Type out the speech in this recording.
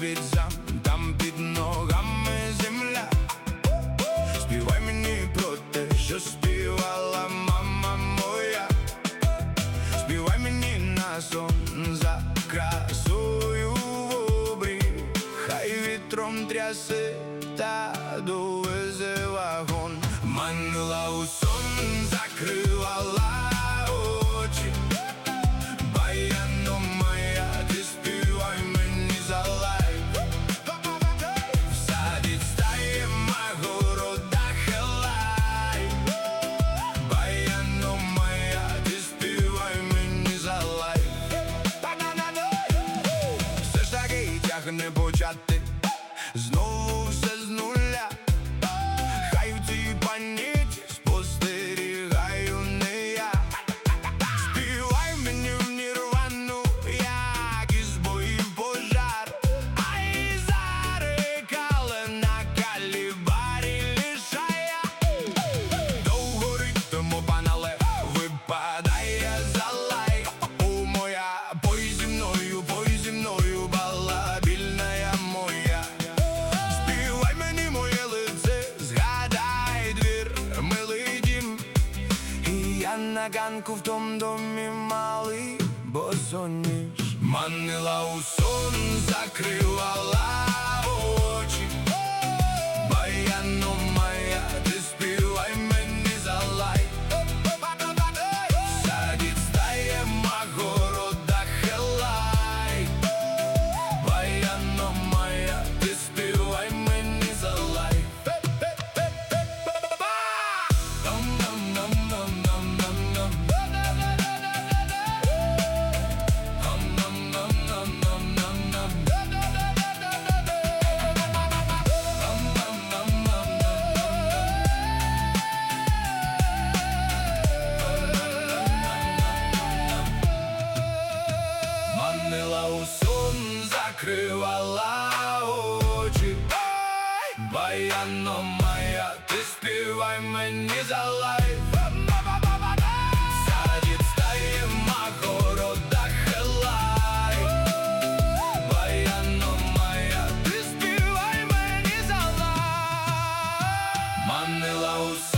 віджам, там під ногами земля. Співай мені про те, що співала мама моя. Співай мені на сон за красою в обрій. Хай вітром трясе та довезе вагон. Манила у сон, закривала очі. Баяно моя, ти співай мені за лайф. В саді стає магорода хелай. Баяно моя, ти співай мені за лайф. Все ж таки тягне почати знову все з нуля. Хай в цій паніті спостерігаю не я. Співай мені в нірвану, як із боїв пожар. Ай, зарикали на калібарі лишая. Довго ритму панале випадає за лайк. О, моя, пой зі мною, балабільна я моя. Співай мені моє лице, згадай двір, милий дім. І я на ганку в том домі малий босоніж. Манила у сон, закривала очі. Баяно моя, ти співай мені за лайк. В саді стає магорода хелай. Баяно моя, ти співай мені за лайк. Манила у сон, закривала очі. Баяно моя, ти співай мені за лайф. В саді стає магорода хелай. Баяно моя, ти співай мені за лайф. Манила у сон.